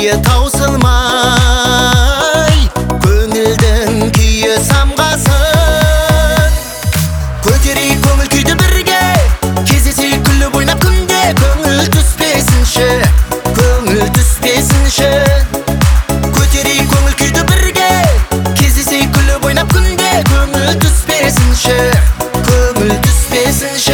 бізге таусылмай, көңілдің күйі самғасын. Көтерейік көңіл күйді бірге, кездесейік күліп ойнап күнде. Көңіл түспесінші, көңіл түспесінші. Көтерейік көңіл күйді бірге, кездесейік күліп ойнап күнде. Көңіл түспесінші, көңіл түспесінші.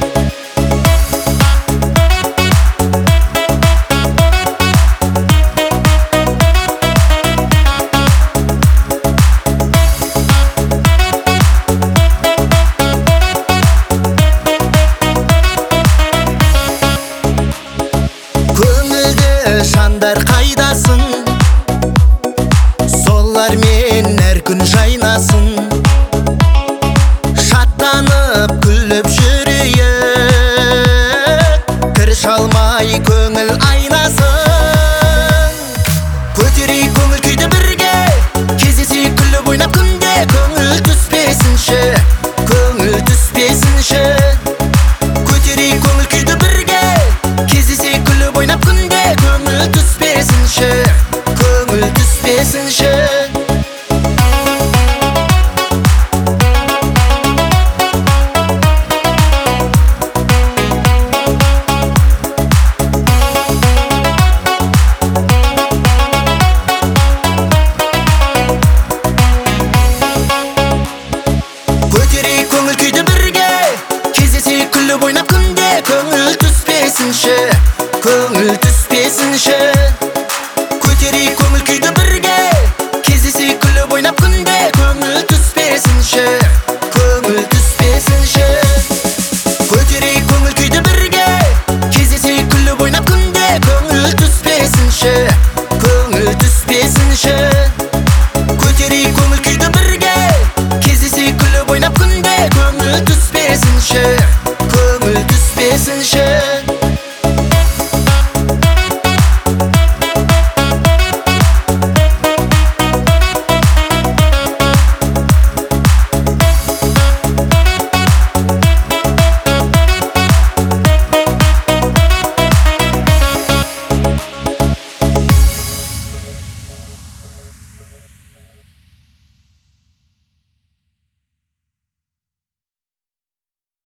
Жандар қайдасың, солармен әр күн жайнасын. Шаттанып күліп жүрейік, кір шалмай көңіл айнасын. Көтерейік көңіл күйді бірге, кездесейік күліп ойнап күнде. Көңіл түспесінші, көңіл түспесінші. Көтерейік көңіл күйді бірге, кездесейік күліп ойнап күнде. Көңіл түспесінші, көңіл түспесінші. Көтерейік көңіл күйді бірге, кездесейік күліп ойнап күнде. Көңіл түспесінші, көңіл түспесінші. Көтерейік көңіл күйді бірге.